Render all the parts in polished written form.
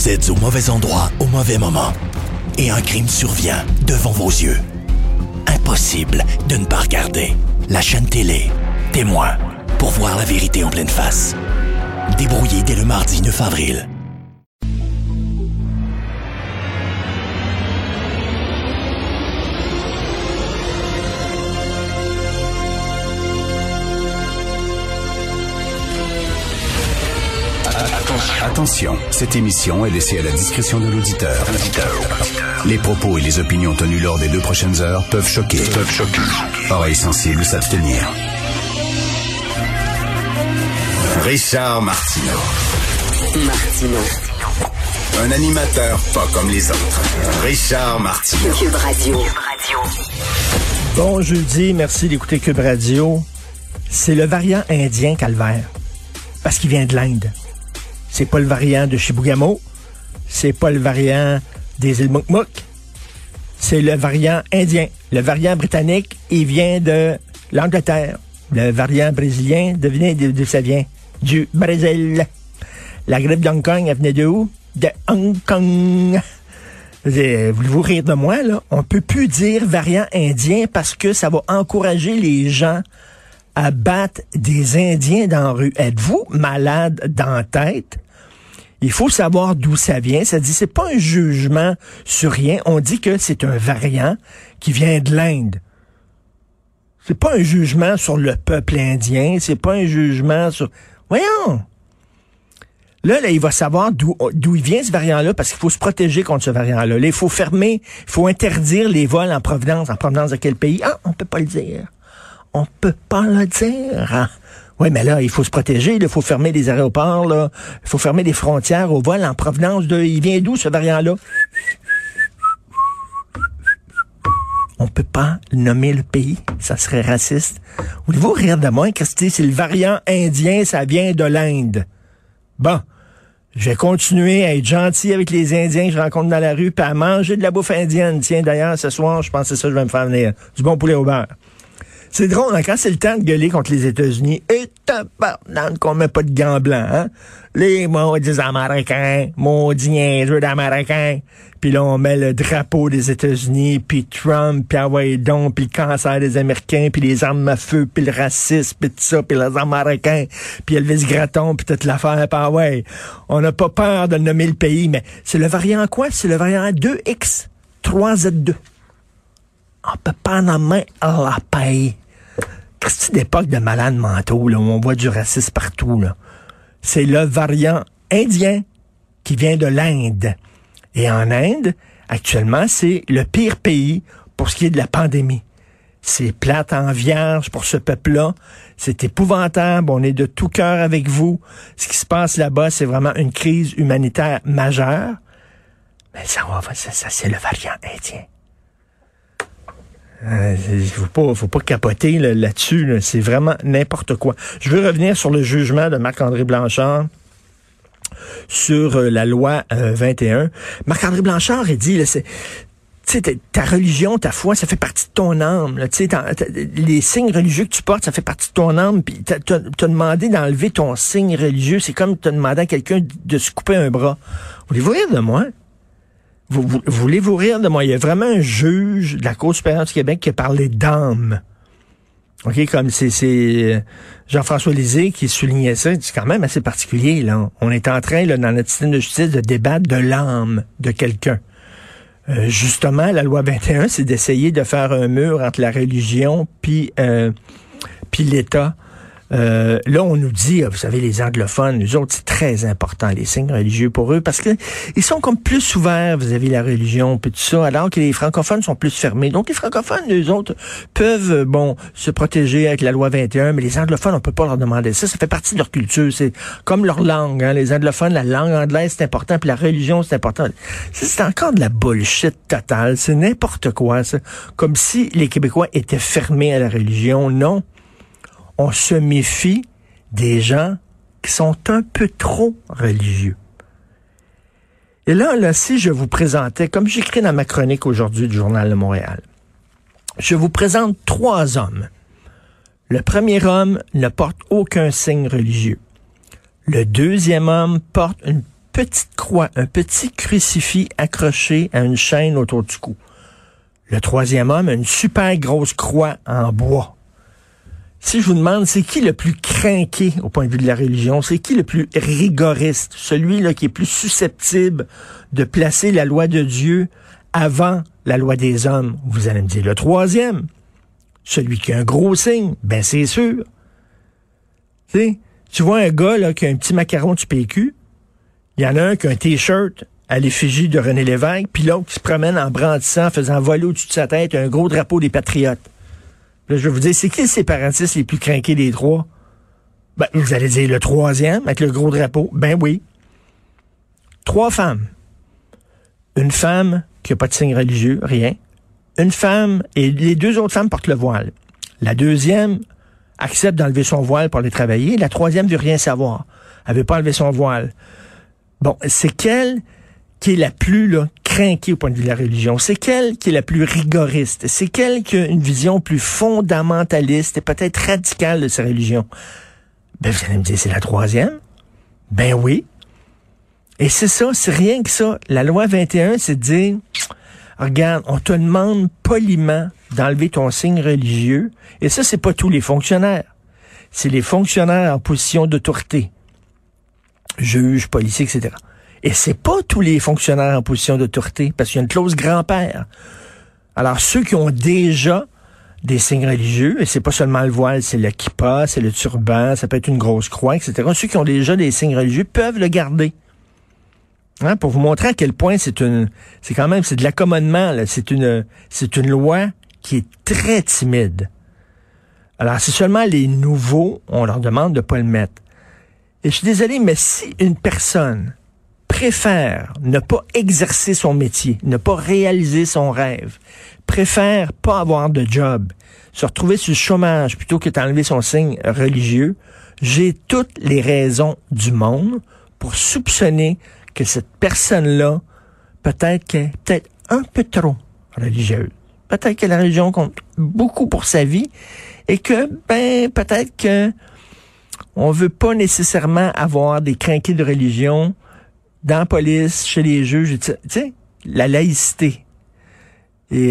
Vous êtes au mauvais endroit au mauvais moment. Et un crime survient devant vos yeux. Impossible de ne pas regarder. La chaîne télé, Témoin, pour voir la vérité en pleine face. Débrouillé dès le mardi 9 avril. Attention, cette émission est laissée à la discrétion de l'auditeur. Les propos et les opinions tenues lors des 2 prochaines heures peuvent choquer. Oreilles sensibles s'abstenir. Richard Martineau. Un animateur pas comme les autres. Richard Martineau. Cube Radio. Bon jeudi, merci d'écouter Cube Radio. C'est le variant indien calvaire, parce qu'il vient de l'Inde. C'est pas le variant de Chibougamau, c'est pas le variant des îles Mouk-Mouk, c'est le variant indien. Le variant britannique, il vient de l'Angleterre. Le variant brésilien, devinez d'où ça vient? Du Brésil. La grippe d'Hong Kong, elle venait de où? De Hong Kong. Voulez-vous rire de moi, là? On peut plus dire variant indien parce que ça va encourager les gens à battre des Indiens dans la rue. Êtes-vous malade dans la tête? Il faut savoir d'où ça vient. Ça dit, c'est pas un jugement sur rien. On dit que c'est un variant qui vient de l'Inde. C'est pas un jugement sur le peuple indien. C'est pas un jugement sur... Voyons! Là, il va savoir d'où il vient ce variant-là, parce qu'il faut se protéger contre ce variant-là. Là, il faut fermer, il faut interdire les vols en provenance. En provenance de quel pays? Ah, on peut pas le dire. On peut pas le dire. Hein? Oui, mais là, il faut se protéger. Il faut fermer les aéroports. Là. Il faut fermer les frontières au vol en provenance de... Il vient d'où, ce variant-là? On peut pas nommer le pays. Ça serait raciste. Voulez-vous rire de moi, Christy? C'est le variant indien, ça vient de l'Inde. Bon. Je vais continuer à être gentil avec les Indiens que je rencontre dans la rue, puis à manger de la bouffe indienne. Tiens, d'ailleurs, ce soir, je pense que c'est ça que je vais me faire venir. Du bon poulet au beurre. C'est drôle, hein, quand c'est le temps de gueuler contre les États-Unis, et tabarnak qu'on met pas de gants blancs, hein? Les maudits Américains, maudits niaiseux d'Américains. Puis là, on met le drapeau des États-Unis, puis Trump, puis Hawaii donc, puis le cancer des Américains, puis les armes à feu, puis le racisme, puis tout ça, puis les Américains, puis Elvis Gratton, puis toute l'affaire, puis ouais. On n'a pas peur de nommer le pays, mais c'est le variant quoi? C'est le variant 2X, 3Z2. On peut pas nommer la paix. C'est d'époque de malades mentaux, là, où on voit du racisme partout, là. C'est le variant indien qui vient de l'Inde. Et en Inde, actuellement, c'est le pire pays pour ce qui est de la pandémie. C'est plate en vierge pour ce peuple-là. C'est épouvantable. On est de tout cœur avec vous. Ce qui se passe là-bas, c'est vraiment une crise humanitaire majeure. Mais ça c'est le variant indien. Faut pas capoter là-dessus. Là. C'est vraiment n'importe quoi. Je veux revenir sur le jugement de Marc-André Blanchard sur la loi 21. Marc-André Blanchard a dit, là, tu sais, ta religion, ta foi, ça fait partie de ton âme. Là, les signes religieux que tu portes, ça fait partie de ton âme. Puis t'as demandé d'enlever ton signe religieux. C'est comme t'as demandé à quelqu'un de se couper un bras. Voulez-vous rire de moi? Voulez-vous rire de moi? Il y a vraiment un juge de la Cour supérieure du Québec qui a parlé d'âme. OK, comme c'est Jean-François Lisée qui soulignait ça. C'est quand même assez particulier, là. On est en train, là, dans notre système de justice, de débattre de l'âme de quelqu'un. Justement, la loi 21, c'est d'essayer de faire un mur entre la religion puis l'État. Là, on nous dit, vous savez, les anglophones, nous autres, c'est très important, les signes religieux pour eux, parce que ils sont comme plus ouverts vis-à-vis de la religion, puis tout ça, alors que les francophones sont plus fermés. Donc, les francophones, eux autres, peuvent, se protéger avec la loi 21, mais les anglophones, on peut pas leur demander ça. Ça fait partie de leur culture. C'est comme leur langue, hein. Les anglophones, la langue anglaise, c'est important, puis la religion, c'est important. C'est encore de la bullshit totale. C'est n'importe quoi, ça. Comme si les Québécois étaient fermés à la religion. Non. On se méfie des gens qui sont un peu trop religieux. Et là, si je vous présentais, comme j'écris dans ma chronique aujourd'hui du Journal de Montréal, je vous présente 3 hommes. Le premier homme ne porte aucun signe religieux. Le deuxième homme porte une petite croix, un petit crucifix accroché à une chaîne autour du cou. Le troisième homme a une super grosse croix en bois. Si je vous demande, c'est qui le plus crinqué au point de vue de la religion? C'est qui le plus rigoriste? Celui là qui est plus susceptible de placer la loi de Dieu avant la loi des hommes? Vous allez me dire le troisième. Celui qui a un gros signe, ben c'est sûr. Tu vois un gars là, qui a un petit macaron du PQ, il y en a un qui a un T-shirt à l'effigie de René Lévesque, puis l'autre qui se promène en brandissant, faisant voler au-dessus de sa tête un gros drapeau des Patriotes. Là, je vais vous dire, c'est qui les séparatistes les plus crinqués des trois? Ben, vous allez dire le troisième, avec le gros drapeau. Ben oui. 3 femmes. Une femme qui n'a pas de signe religieux, rien. Une femme, et les 2 autres femmes portent le voile. La deuxième accepte d'enlever son voile pour aller travailler. La troisième veut rien savoir. Elle veut pas enlever son voile. Bon, c'est quelle qui est la plus là, crinquée au point de vue de la religion? C'est quelle qui est la plus rigoriste? C'est quelle qui a une vision plus fondamentaliste et peut-être radicale de sa religion? Ben, vous allez me dire, c'est la troisième? Ben oui. Et c'est ça, c'est rien que ça. La loi 21, c'est de dire, regarde, on te demande poliment d'enlever ton signe religieux. Et ça, c'est pas tous les fonctionnaires. C'est les fonctionnaires en position d'autorité. Juges, policiers, etc. Et c'est pas tous les fonctionnaires en position d'autorité, parce qu'il y a une clause grand-père. Alors, ceux qui ont déjà des signes religieux, et c'est pas seulement le voile, c'est le kippa, c'est le turban, ça peut être une grosse croix, etc. Ceux qui ont déjà des signes religieux peuvent le garder. Hein, pour vous montrer à quel point c'est quand même, c'est de l'accommodement, là. C'est une loi qui est très timide. Alors, c'est seulement les nouveaux, on leur demande de pas le mettre. Et je suis désolé, mais si une personne préfère ne pas exercer son métier, ne pas réaliser son rêve, préfère pas avoir de job, se retrouver sur le chômage plutôt que d'enlever son signe religieux, j'ai toutes les raisons du monde pour soupçonner que cette personne-là, peut-être qu'elle est peut-être un peu trop religieuse. Peut-être que la religion compte beaucoup pour sa vie et que, peut-être que on veut pas nécessairement avoir des crinqués de religion dans la police, chez les juges, tu sais, la laïcité. Et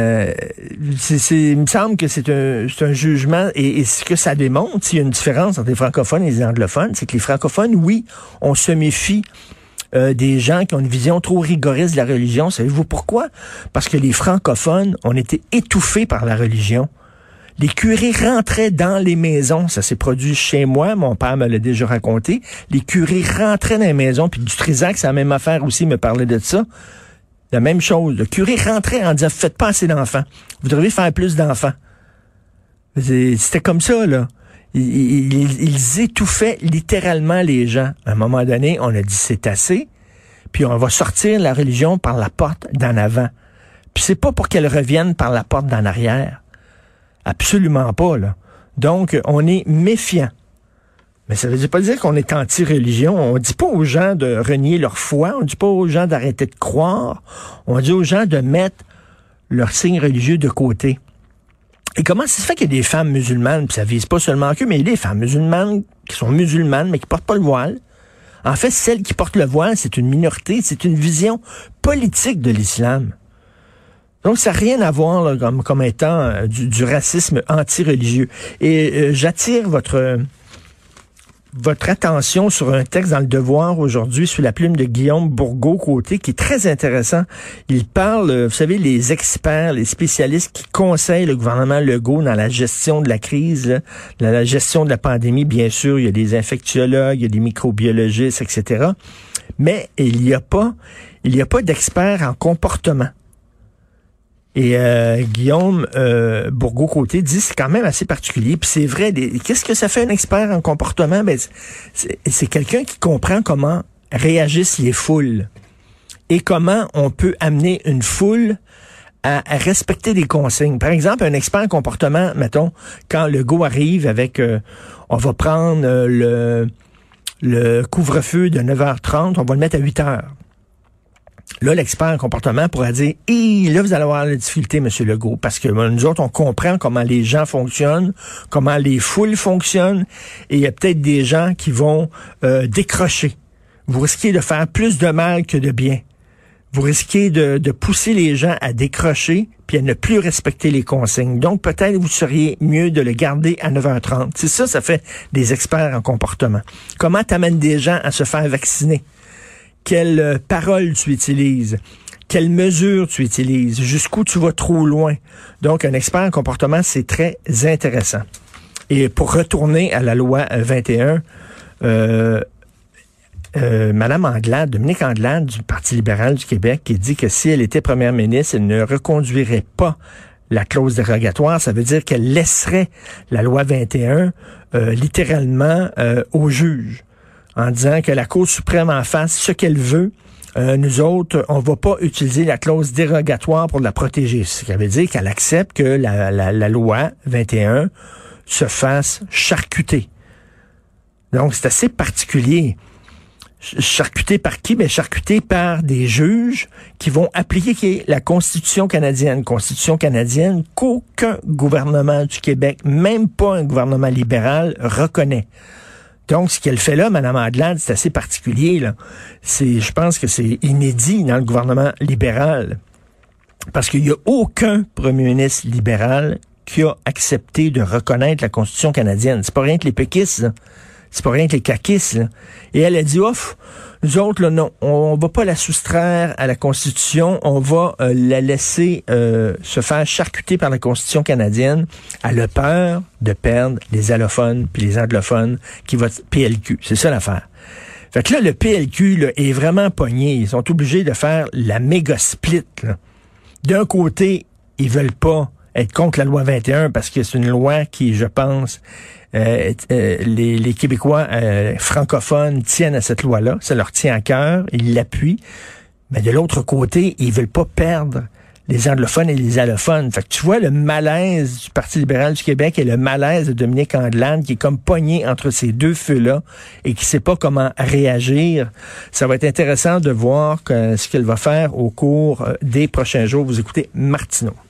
il me semble que c'est un jugement, et ce que ça démontre, s'il y a une différence entre les francophones et les anglophones, c'est que les francophones, oui, on se méfie des gens qui ont une vision trop rigoriste de la religion. Savez-vous pourquoi? Parce que les francophones ont été étouffés par la religion. Les curés rentraient dans les maisons. Ça s'est produit chez moi. Mon père me l'a déjà raconté. Les curés rentraient dans les maisons. Puis du Trisac, c'est la même affaire aussi, me parlait de ça. La même chose. Le curé rentrait en disant, faites pas assez d'enfants. Vous devriez faire plus d'enfants. C'était comme ça, là. Ils étouffaient littéralement les gens. À un moment donné, on a dit, c'est assez. Puis on va sortir la religion par la porte d'en avant. Puis c'est pas pour qu'elle revienne par la porte d'en arrière. Absolument pas, là. Donc, on est méfiant. Mais ça veut pas dire qu'on est anti-religion. On dit pas aux gens de renier leur foi. On dit pas aux gens d'arrêter de croire. On dit aux gens de mettre leur signe religieux de côté. Et comment ça se fait qu'il y a des femmes musulmanes, puis ça vise pas seulement qu'eux, mais il y a des femmes musulmanes qui sont musulmanes, mais qui portent pas le voile. En fait, celles qui portent le voile, c'est une minorité. C'est une vision politique de l'islam. Donc, ça n'a rien à voir là, comme étant du racisme anti-religieux. Et j'attire votre attention sur un texte dans Le Devoir aujourd'hui, sous la plume de Guillaume Bourgault-Côté, qui est très intéressant. Il parle, vous savez, les experts, les spécialistes qui conseillent le gouvernement Legault dans la gestion de la crise, là, dans la gestion de la pandémie. Bien sûr, il y a des infectiologues, il y a des microbiologistes, etc. Mais il n'y a pas d'experts en comportement. Et Guillaume Bourgault-Côté dit c'est quand même assez particulier. Puis c'est vrai, qu'est-ce que ça fait un expert en comportement? Ben, c'est quelqu'un qui comprend comment réagissent les foules et comment on peut amener une foule à respecter des consignes. Par exemple, un expert en comportement, mettons, quand Legault arrive avec on va prendre le couvre-feu de 9h30, on va le mettre à 8h. Là, l'expert en comportement pourrait dire « là, vous allez avoir la difficulté, M. Legault, parce que nous autres, on comprend comment les gens fonctionnent, comment les foules fonctionnent, et il y a peut-être des gens qui vont décrocher. vous risquez de faire plus de mal que de bien. Vous risquez de pousser les gens à décrocher puis à ne plus respecter les consignes. Donc, peut-être vous seriez mieux de le garder à 9h30. C'est ça, ça fait des experts en comportement. Comment t'amènes des gens à se faire vacciner? Quelles paroles tu utilises? Quelles mesures tu utilises? Jusqu'où tu vas trop loin? Donc, un expert en comportement, c'est très intéressant. Et pour retourner à la loi 21, Madame Anglade, Dominique Anglade du Parti libéral du Québec, qui dit que si elle était première ministre, elle ne reconduirait pas la clause dérogatoire. Ça veut dire qu'elle laisserait la loi 21 littéralement aux juges, en disant que la Cour suprême en fasse ce qu'elle veut. Nous autres, on va pas utiliser la clause dérogatoire pour la protéger. Ce qui veut dire qu'elle accepte que la loi 21 se fasse charcuter. Donc, c'est assez particulier. Charcuté par qui? Mais charcuté par des juges qui vont appliquer la Constitution canadienne. Constitution canadienne qu'aucun gouvernement du Québec, même pas un gouvernement libéral, reconnaît. Donc, ce qu'elle fait là, Mme Anglade, c'est assez particulier, là. Je pense que c'est inédit dans le gouvernement libéral. Parce qu'il n'y a aucun premier ministre libéral qui a accepté de reconnaître la Constitution canadienne. C'est pas rien que les péquistes, là. C'est pas rien que les caquistes, là. Et elle a dit, ouf, nous autres, là, non, on va pas la soustraire à la Constitution, on va la laisser se faire charcuter par la Constitution canadienne. Elle a peur de perdre les allophones puis les anglophones qui votent PLQ. C'est ça l'affaire. Fait que là, le PLQ là, est vraiment pogné. Ils sont obligés de faire la méga split, là. D'un côté, ils veulent pas être contre la loi 21 parce que c'est une loi qui, je pense, les Québécois francophones tiennent à cette loi-là. Ça leur tient à cœur. Ils l'appuient. Mais de l'autre côté, ils veulent pas perdre les anglophones et les allophones. Fait que tu vois le malaise du Parti libéral du Québec et le malaise de Dominique Anglade qui est comme pogné entre ces deux feux-là et qui sait pas comment réagir. Ça va être intéressant de voir ce qu'elle va faire au cours des prochains jours. Vous écoutez Martineau.